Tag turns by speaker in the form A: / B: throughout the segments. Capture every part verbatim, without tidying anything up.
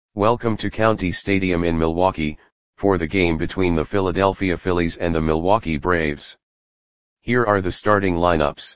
A: Welcome to County Stadium in Milwaukee, for the game between the Philadelphia Phillies and the Milwaukee Braves. Here are the starting lineups.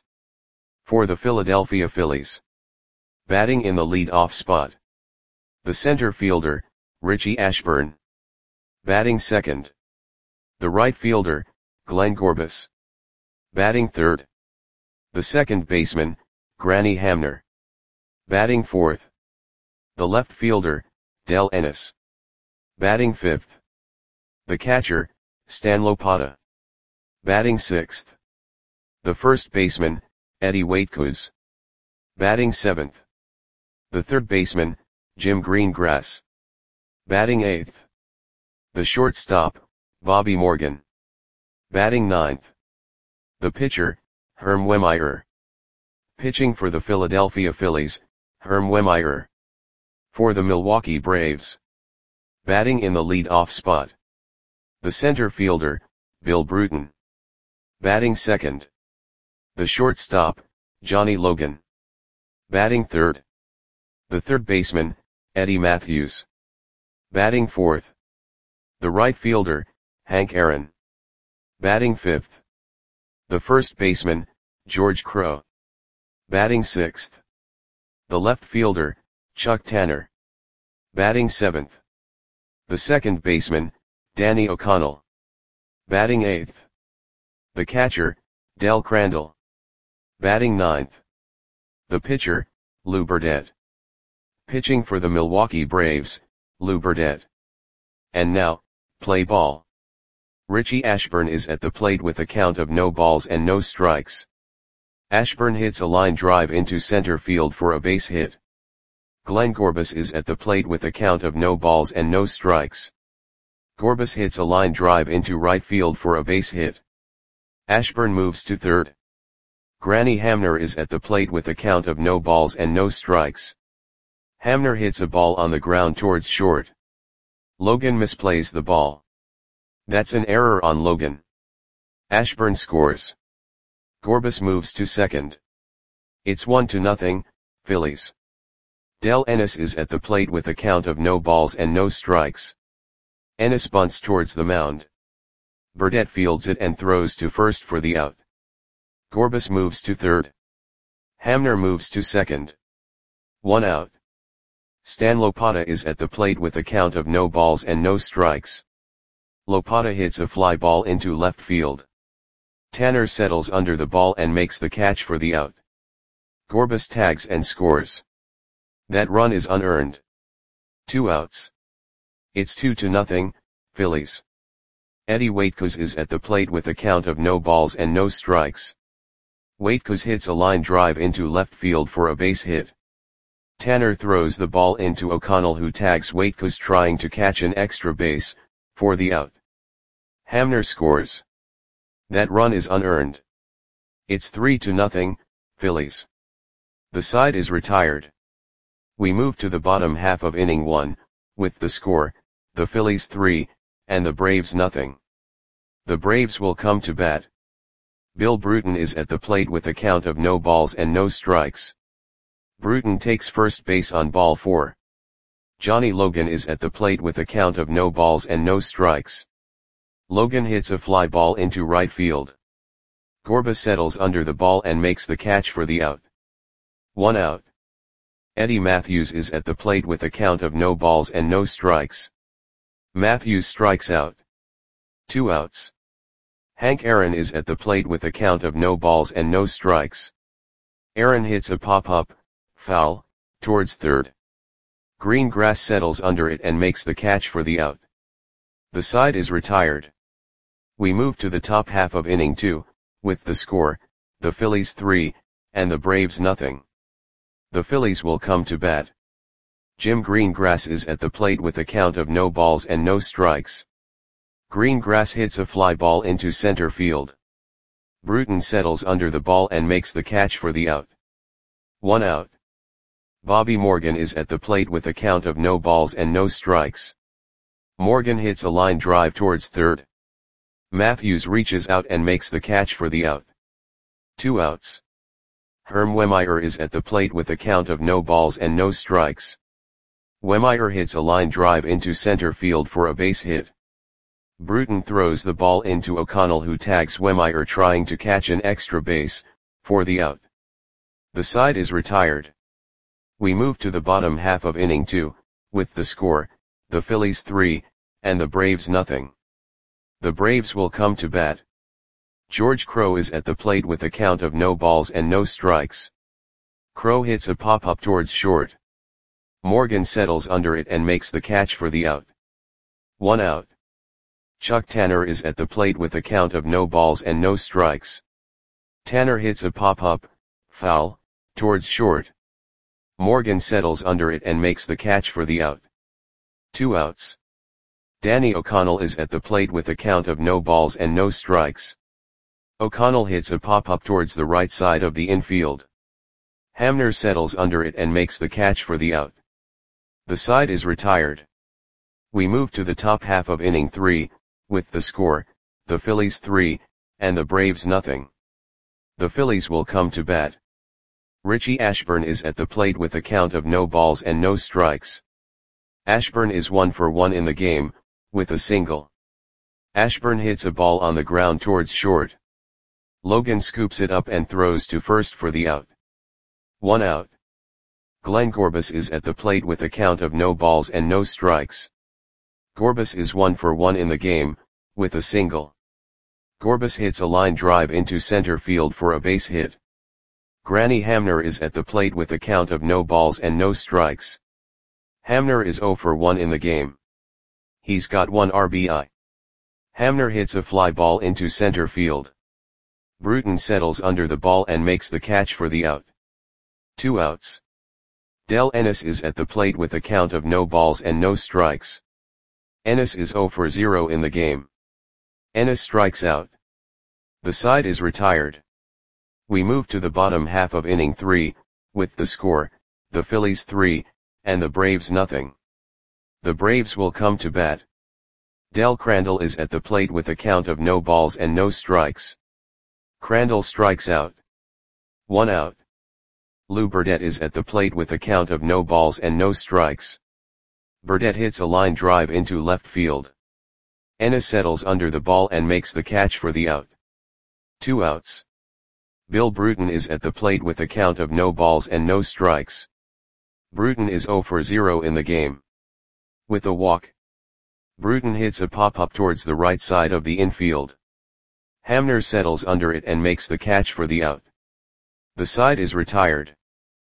A: For the Philadelphia Phillies. Batting in the lead-off spot. The center fielder, Richie Ashburn. Batting second. The right fielder, Glenn Gorbis. Batting third. The second baseman, Granny Hamner. Batting fourth. The left fielder, Del Ennis. Batting fifth. The catcher, Stan Lopata. Batting sixth. The first baseman, Eddie Waitkus. Batting seventh. The third baseman, Jim Greengrass. Batting eighth. The shortstop, Bobby Morgan. Batting ninth. The pitcher, Herm Wehmeyer. Pitching for the Philadelphia Phillies, Herm Wehmeyer. For the Milwaukee Braves. Batting in the lead-off spot. The center fielder, Bill Bruton. Batting second. The shortstop, Johnny Logan. Batting third. The third baseman, Eddie Matthews. Batting fourth. The right fielder, Hank Aaron. Batting fifth. The first baseman, George Crowe. Batting sixth. The left fielder, Chuck Tanner. Batting seventh. The second baseman, Danny O'Connell. Batting eighth. The catcher, Del Crandall. Batting ninth. The pitcher, Lou Burdett. Pitching for the Milwaukee Braves, Lou Burdett. And now, play ball. Richie Ashburn is at the plate with a count of no balls and no strikes. Ashburn hits a line drive into center field for a base hit. Glenn Gorbis is at the plate with a count of no balls and no strikes. Gorbis hits a line drive into right field for a base hit. Ashburn moves to third. Granny Hamner is at the plate with a count of no balls and no strikes. Hamner hits a ball on the ground towards short. Logan misplays the ball. That's an error on Logan. Ashburn scores. Gorbis moves to second. It's one to nothing, Phillies. Del Ennis is at the plate with a count of no balls and no strikes. Ennis bunts towards the mound. Burdett fields it and throws to first for the out. Gorbis moves to third. Hamner moves to second. One out. Stan Lopata is at the plate with a count of no balls and no strikes. Lopata hits a fly ball into left field. Tanner settles under the ball and makes the catch for the out. Gorbis tags and scores. That run is unearned. Two outs. It's two to nothing, Phillies. Eddie Waitkus is at the plate with a count of no balls and no strikes. Waitkus hits a line drive into left field for a base hit. Tanner throws the ball into O'Connell, who tags Waitkus trying to catch an extra base, for the out. Hamner scores. That run is unearned. It's three to nothing, Phillies. The side is retired. We move to the bottom half of inning one, with the score, the Phillies three, and the Braves nothing. The Braves will come to bat. Bill Bruton is at the plate with a count of no balls and no strikes. Bruton takes first base on ball four. Johnny Logan is at the plate with a count of no balls and no strikes. Logan hits a fly ball into right field. Gorbis settles under the ball and makes the catch for the out. One out. Eddie Matthews is at the plate with a count of no balls and no strikes. Matthews strikes out. Two outs. Hank Aaron is at the plate with a count of no balls and no strikes. Aaron hits a pop-up, foul, towards third. Greengrass settles under it and makes the catch for the out. The side is retired. We move to the top half of inning two, with the score, the Phillies three, and the Braves nothing. The Phillies will come to bat. Jim Greengrass is at the plate with a count of no balls and no strikes. Greengrass hits a fly ball into center field. Bruton settles under the ball and makes the catch for the out. One out. Bobby Morgan is at the plate with a count of no balls and no strikes. Morgan hits a line drive towards third. Matthews reaches out and makes the catch for the out. Two outs. Herm Wehmeyer is at the plate with a count of no balls and no strikes. Wehmeyer hits a line drive into center field for a base hit. Bruton throws the ball into O'Connell, who tags Wehmeyer trying to catch an extra base, for the out. The side is retired. We move to the bottom half of inning two, with the score, the Phillies three, and the Braves nothing. The Braves will come to bat. George Crowe is at the plate with a count of no balls and no strikes. Crowe hits a pop-up towards short. Morgan settles under it and makes the catch for the out. One out. Chuck Tanner is at the plate with a count of no balls and no strikes. Tanner hits a pop-up, foul, towards short. Morgan settles under it and makes the catch for the out. Two outs. Danny O'Connell is at the plate with a count of no balls and no strikes. O'Connell hits a pop-up towards the right side of the infield. Hamner settles under it and makes the catch for the out. The side is retired. We move to the top half of inning three, with the score, the Phillies three, and the Braves nothing. The Phillies will come to bat. Richie Ashburn is at the plate with a count of no balls and no strikes. Ashburn is one for one in the game, with a single. Ashburn hits a ball on the ground towards short. Logan scoops it up and throws to first for the out. One out. Glenn Gorbis is at the plate with a count of no balls and no strikes. Gorbis is one for one in the game, with a single. Gorbis hits a line drive into center field for a base hit. Granny Hamner is at the plate with a count of no balls and no strikes. Hamner is zero for one in the game. He's got one R B I. Hamner hits a fly ball into center field. Bruton settles under the ball and makes the catch for the out. Two outs. Del Ennis is at the plate with a count of no balls and no strikes. Ennis is zero for zero in the game. Ennis strikes out. The side is retired. We move to the bottom half of inning three, with the score, the Phillies three, and the Braves nothing. The Braves will come to bat. Del Crandall is at the plate with a count of no balls and no strikes. Crandall strikes out. One out. Lou Burdette is at the plate with a count of no balls and no strikes. Burdette hits a line drive into left field. Ennis settles under the ball and makes the catch for the out. Two outs. Bill Bruton is at the plate with a count of no balls and no strikes. Bruton is zero for zero in the game. With a walk. Bruton hits a pop-up towards the right side of the infield. Hamner settles under it and makes the catch for the out. The side is retired.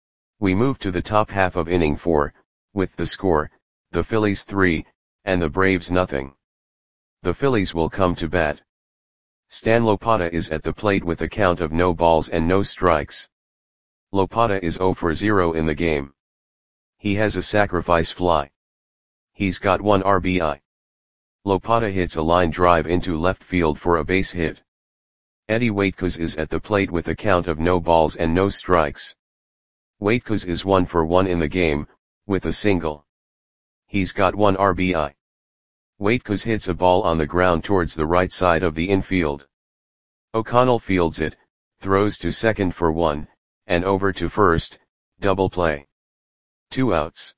A: We move to the top half of inning four, with the score, the Phillies three, and the Braves nothing. The Phillies will come to bat. Stan Lopata is at the plate with a count of no balls and no strikes. Lopata is zero for zero in the game. He has a sacrifice fly. He's got one R B I. Lopata hits a line drive into left field for a base hit. Eddie Waitkos is at the plate with a count of no balls and no strikes. Waitkos is one for one in the game, with a single. He's got one R B I. Waitkos hits a ball on the ground towards the right side of the infield. O'Connell fields it, throws to second for one, and over to first, double play. Two outs.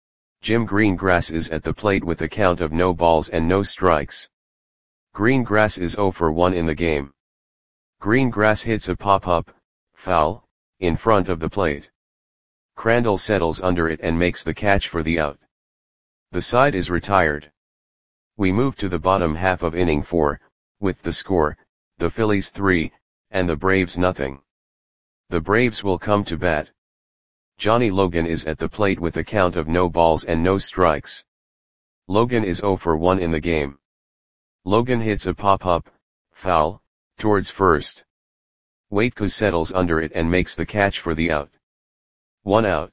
A: Jim Greengrass is at the plate with a count of no balls and no strikes. Greengrass is zero for one in the game. Greengrass hits a pop-up, foul, in front of the plate. Crandall settles under it and makes the catch for the out. The side is retired. We move to the bottom half of inning four, with the score, the Phillies three, and the Braves nothing. The Braves will come to bat. Johnny Logan is at the plate with a count of no balls and no strikes. Logan is zero for one in the game. Logan hits a pop-up, foul, towards first. Waitkos settles under it and makes the catch for the out. One out.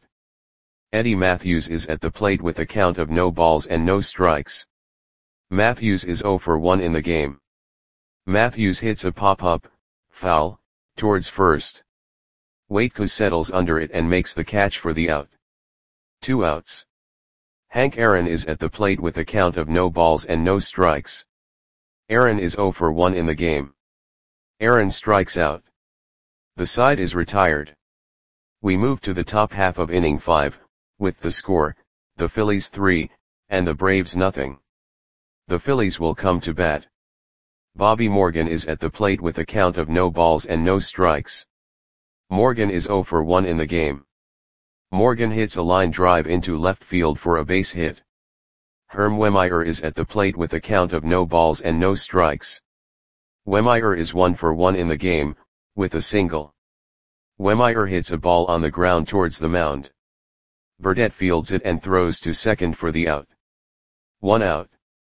A: Eddie Matthews is at the plate with a count of no balls and no strikes. Matthews is zero for one in the game. Matthews hits a pop-up, foul, towards first. Waitkos settles under it and makes the catch for the out. Two outs. Hank Aaron is at the plate with a count of no balls and no strikes. Aaron is zero for one in the game. Aaron strikes out. The side is retired. We move to the top half of inning five, with the score, the Phillies three, and the Braves nothing. The Phillies will come to bat. Bobby Morgan is at the plate with a count of no balls and no strikes. Morgan is oh for one in the game. Morgan hits a line drive into left field for a base hit. Herm Wehmeyer is at the plate with a count of no balls and no strikes. Wehmeyer is one for one in the game, with a single. Wehmeyer hits a ball on the ground towards the mound. Burdette fields it and throws to second for the out. One out.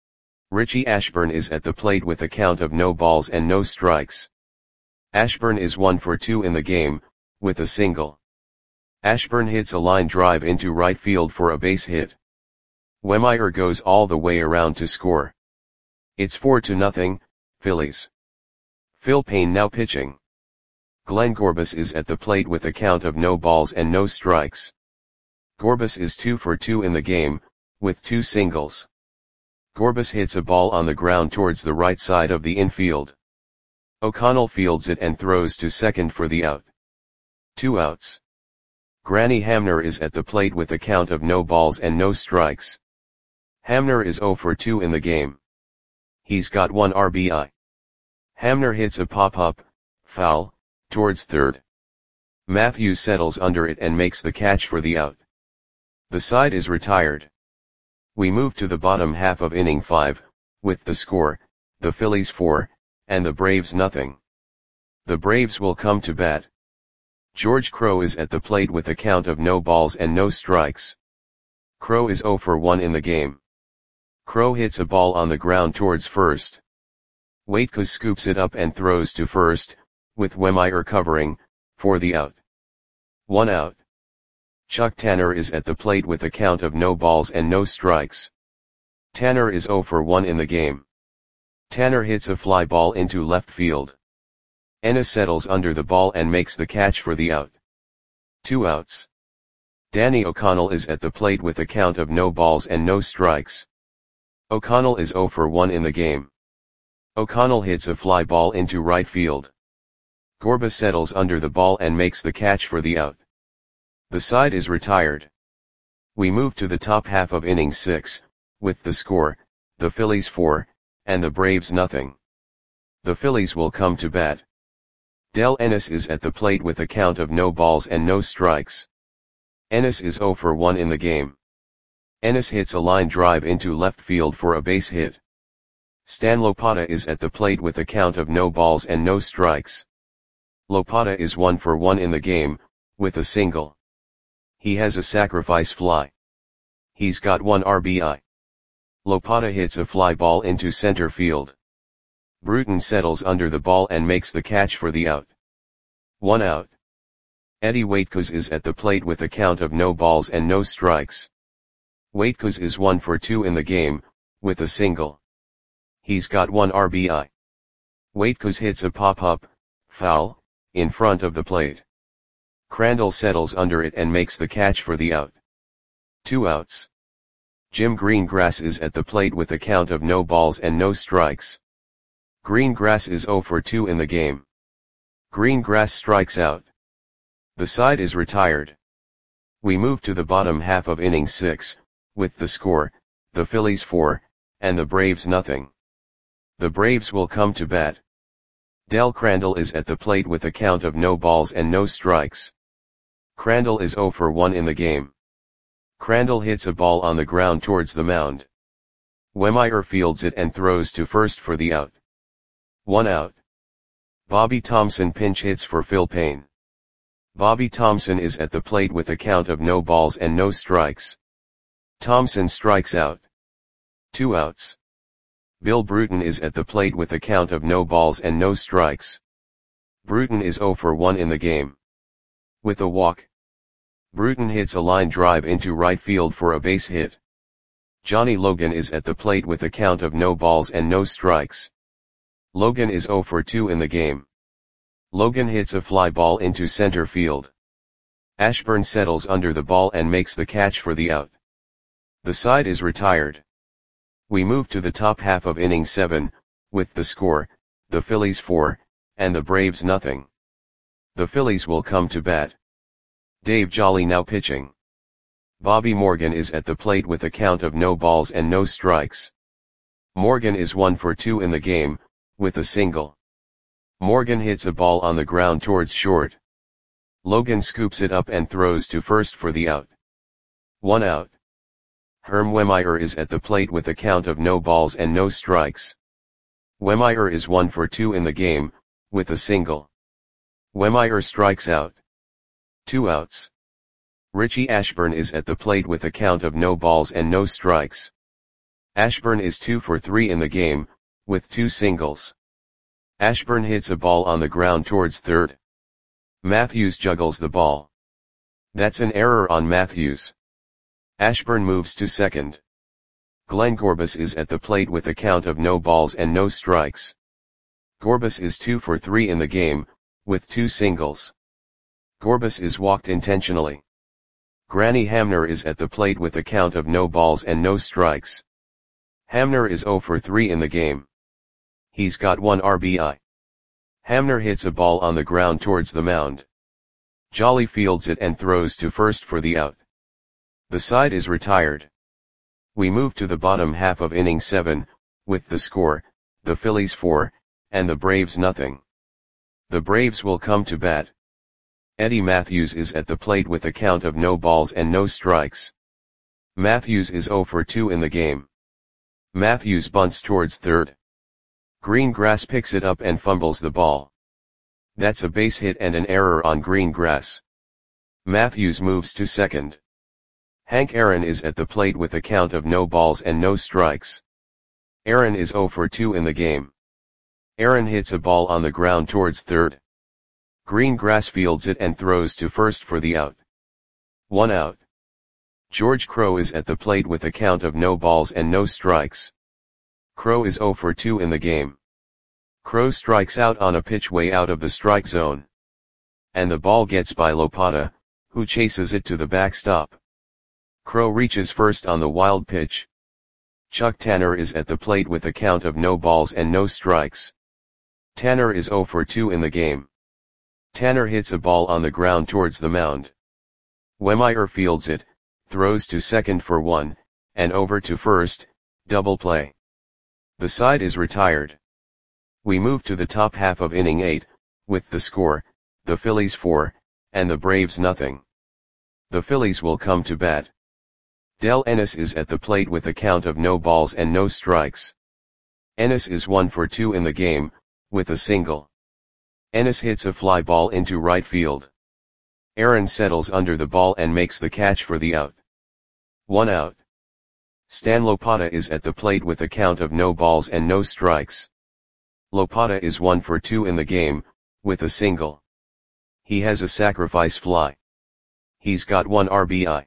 A: Richie Ashburn is at the plate with a count of no balls and no strikes. Ashburn is one for two in the game, with a single. Ashburn hits a line drive into right field for a base hit. Wehmeyer goes all the way around to score. It's four to nothing, Phillies. Phil Payne now pitching. Glenn Gorbis is at the plate with a count of no balls and no strikes. Gorbis is two for two in the game, with two singles. Gorbis hits a ball on the ground towards the right side of the infield. O'Connell fields it and throws to second for the out. Two outs. Granny Hamner is at the plate with a count of no balls and no strikes. Hamner is oh for two in the game. He's got one R B I. Hamner hits a pop-up, foul, towards third. Matthews settles under it and makes the catch for the out. The side is retired. We move to the bottom half of inning five, with the score, the Phillies four, and the Braves nothing. The Braves will come to bat. George Crowe is at the plate with a count of no balls and no strikes. Crowe is oh for one in the game. Crowe hits a ball on the ground towards first. Waitkus scoops it up and throws to first, with Wehmeyer covering, for the out. One out. Chuck Tanner is at the plate with a count of no balls and no strikes. Tanner is oh for one in the game. Tanner hits a fly ball into left field. Ennis settles under the ball and makes the catch for the out. Two outs. Danny O'Connell is at the plate with a count of no balls and no strikes. O'Connell is oh for one in the game. O'Connell hits a fly ball into right field. Gorbis settles under the ball and makes the catch for the out. The side is retired. We move to the top half of inning six, with the score, the Phillies four, and the Braves nothing. The Phillies will come to bat. Del Ennis is at the plate with a count of no balls and no strikes. Ennis is oh for one in the game. Ennis hits a line drive into left field for a base hit. Stan Lopata is at the plate with a count of no balls and no strikes. Lopata is one for one in the game, with a single. He has a sacrifice fly. He's got one R B I. Lopata hits a fly ball into center field. Bruton settles under the ball and makes the catch for the out. One out. Eddie Waitkus is at the plate with a count of no balls and no strikes. Waitkus is one for two in the game, with a single. He's got one R B I. Waitkus hits a pop-up, foul, in front of the plate. Crandall settles under it and makes the catch for the out. Two outs. Jim Greengrass is at the plate with a count of no balls and no strikes. Greengrass is oh for two in the game. Greengrass strikes out. The side is retired. We move to the bottom half of inning six, with the score, the Phillies four, and the Braves nothing. The Braves will come to bat. Del Crandall is at the plate with a count of no balls and no strikes. Crandall is oh for one in the game. Crandall hits a ball on the ground towards the mound. Wehmeyer fields it and throws to first for the out. One out. Bobby Thompson pinch hits for Phil Payne. Bobby Thompson is at the plate with a count of no balls and no strikes. Thompson strikes out. Two outs. Bill Bruton is at the plate with a count of no balls and no strikes. Bruton is oh for one in the game. With a walk. Bruton hits a line drive into right field for a base hit. Johnny Logan is at the plate with a count of no balls and no strikes. Logan is oh for two in the game. Logan hits a fly ball into center field. Ashburn settles under the ball and makes the catch for the out. The side is retired. We move to the top half of inning seven, with the score, the Phillies four, and the Braves nothing. The Phillies will come to bat. Dave Jolly now pitching. Bobby Morgan is at the plate with a count of no balls and no strikes. Morgan is one for two in the game, with a single. Morgan hits a ball on the ground towards short. Logan scoops it up and throws to first for the out. One out. Herm Wehmeyer is at the plate with a count of no balls and no strikes. Wehmeyer is one for two in the game, with a single. Wehmeyer strikes out. Two outs. Richie Ashburn is at the plate with a count of no balls and no strikes. Ashburn is two for three in the game, with two singles. Ashburn hits a ball on the ground towards third. Matthews juggles the ball. That's an error on Matthews. Ashburn moves to second. Glenn Gorbis is at the plate with a count of no balls and no strikes. Gorbis is two for three in the game, with two singles. Gorbis is walked intentionally. Granny Hamner is at the plate with a count of no balls and no strikes. Hamner is zero for three in the game. He's got one R B I. Hamner hits a ball on the ground towards the mound. Jolly fields it and throws to first for the out. The side is retired. We move to the bottom half of inning seven, with the score, the Phillies four, and the Braves nothing. The Braves will come to bat. Eddie Matthews is at the plate with a count of no balls and no strikes. Matthews is zero for two in the game. Matthews bunts towards third. Greengrass picks it up and fumbles the ball. That's a base hit and an error on Greengrass. Matthews moves to second. Hank Aaron is at the plate with a count of no balls and no strikes. Aaron is zero for two in the game. Aaron hits a ball on the ground towards third. Greengrass fields it and throws to first for the out. One out. George Crowe is at the plate with a count of no balls and no strikes. Crowe is zero for two in the game. Crowe strikes out on a pitch way out of the strike zone. And the ball gets by Lopata, who chases it to the backstop. Crowe reaches first on the wild pitch. Chuck Tanner is at the plate with a count of no balls and no strikes. Tanner is zero for two in the game. Tanner hits a ball on the ground towards the mound. Wehmeyer fields it, throws to second for one, and over to first, double play. The side is retired. We move to the top half of inning eight, with the score, the Phillies four, and the Braves nothing. The Phillies will come to bat. Del Ennis is at the plate with a count of no balls and no strikes. Ennis is one for two in the game, with a single. Ennis hits a fly ball into right field. Aaron settles under the ball and makes the catch for the out. One out. Stan Lopata is at the plate with a count of no balls and no strikes. Lopata is one for two in the game, with a single. He has a sacrifice fly. He's got one R B I.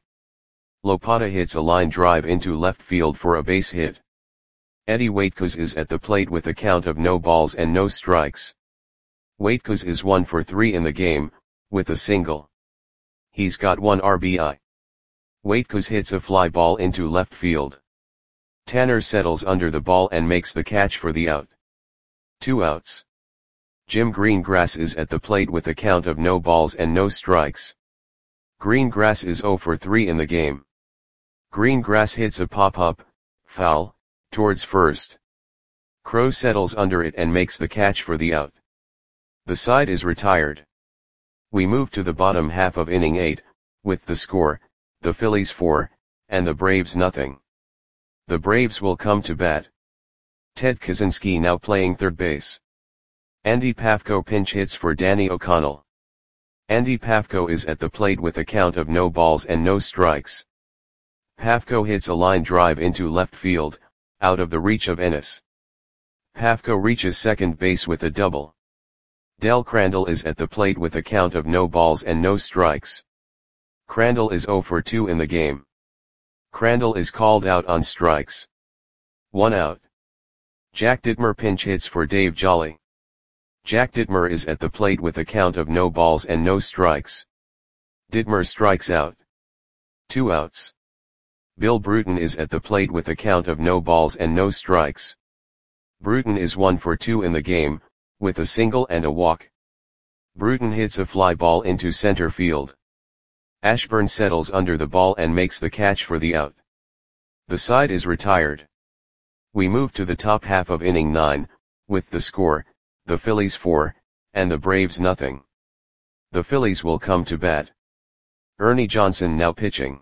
A: Lopata hits a line drive into left field for a base hit. Eddie Waitkos is at the plate with a count of no balls and no strikes. Waitkos is one for three in the game, with a single. He's got one R B I. Waitkos hits a fly ball into left field. Tanner settles under the ball and makes the catch for the out. Two outs. Jim Greengrass is at the plate with a count of no balls and no strikes. Greengrass is zero for three in the game. Greengrass hits a pop-up, foul, towards first. Crowe settles under it and makes the catch for the out. The side is retired. We move to the bottom half of inning eight, with the score, the Phillies four, and the Braves nothing. The Braves will come to bat. Ted Kaczynski now playing third base. Andy Pafko pinch hits for Danny O'Connell. Andy Pafko is at the plate with a count of no balls and no strikes. Pafko hits a line drive into left field, out of the reach of Ennis. Pafko reaches second base with a double. Del Crandall is at the plate with a count of no balls and no strikes. Crandall is zero for two in the game. Crandall is called out on strikes. One out. Jack Dittmer pinch hits for Dave Jolly. Jack Dittmer is at the plate with a count of no balls and no strikes. Dittmer strikes out. Two outs. Bill Bruton is at the plate with a count of no balls and no strikes. Bruton is one for two in the game, with a single and a walk. Bruton hits a fly ball into center field. Ashburn settles under the ball and makes the catch for the out. The side is retired. We move to the top half of inning nine, with the score, the Phillies four, and the Braves nothing. The Phillies will come to bat. Ernie Johnson now pitching.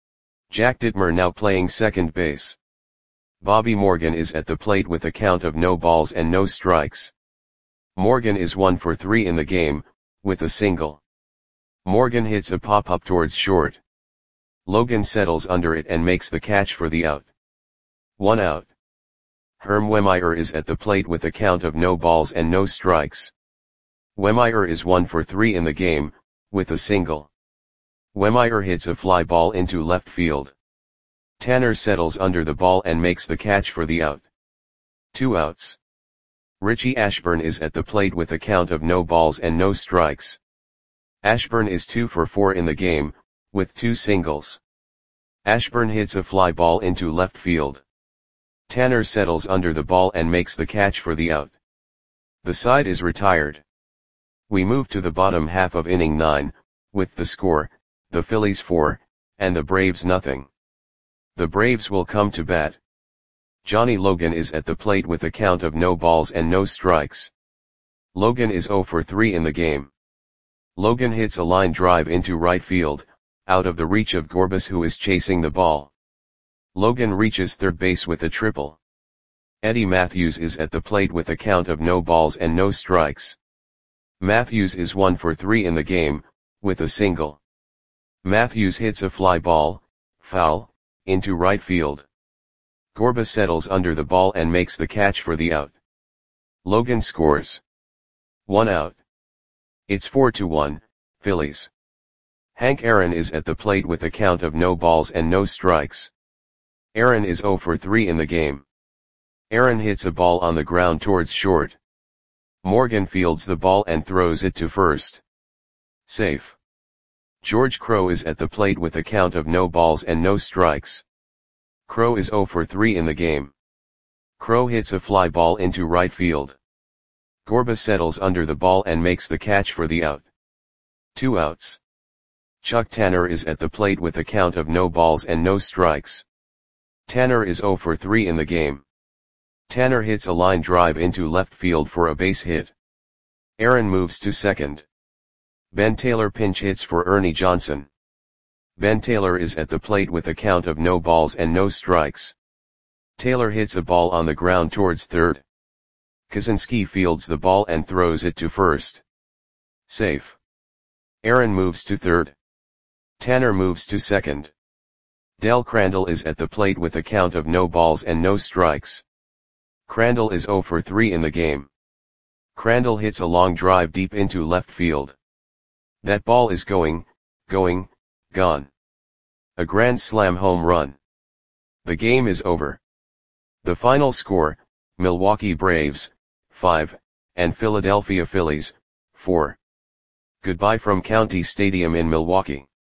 A: Jack Dittmer now playing second base. Bobby Morgan is at the plate with a count of no balls and no strikes. Morgan is one for three in the game, with a single. Morgan hits a pop-up towards short. Logan settles under it and makes the catch for the out. One out. Herm Wehmeyer is at the plate with a count of no balls and no strikes. Wehmeyer is one for three in the game, with a single. Wehmeyer hits a fly ball into left field. Tanner settles under the ball and makes the catch for the out. Two outs. Richie Ashburn is at the plate with a count of no balls and no strikes. Ashburn is two for four in the game, with two singles. Ashburn hits a fly ball into left field. Tanner settles under the ball and makes the catch for the out. The side is retired. We move to the bottom half of inning nine, with the score, the Phillies four, and the Braves nothing. The Braves will come to bat. Johnny Logan is at the plate with a count of no balls and no strikes. Logan is zero for three in the game. Logan hits a line drive into right field, out of the reach of Gorbis, who is chasing the ball. Logan reaches third base with a triple. Eddie Matthews is at the plate with a count of no balls and no strikes. Matthews is one for three in the game, with a single. Matthews hits a fly ball, foul, into right field. Gorbis settles under the ball and makes the catch for the out. Logan scores. One out. It's four to one, Phillies. Hank Aaron is at the plate with a count of no balls and no strikes. Aaron is zero for three in the game. Aaron hits a ball on the ground towards short. Morgan fields the ball and throws it to first. Safe. George Crowe is at the plate with a count of no balls and no strikes. Crowe is zero for three in the game. Crowe hits a fly ball into right field. Gorbis settles under the ball and makes the catch for the out. Two outs. Chuck Tanner is at the plate with a count of no balls and no strikes. Tanner is zero for three in the game. Tanner hits a line drive into left field for a base hit. Aaron moves to second. Ben Taylor pinch hits for Ernie Johnson. Ben Taylor is at the plate with a count of no balls and no strikes. Taylor hits a ball on the ground towards third. Kaczynski fields the ball and throws it to first. Safe. Aaron moves to third. Tanner moves to second. Del Crandall is at the plate with a count of no balls and no strikes. Crandall is zero for three in the game. Crandall hits a long drive deep into left field. That ball is going, going, gone. A grand slam home run. The game is over. The final score, Milwaukee Braves, five, and Philadelphia Phillies, four. Goodbye from County Stadium in Milwaukee.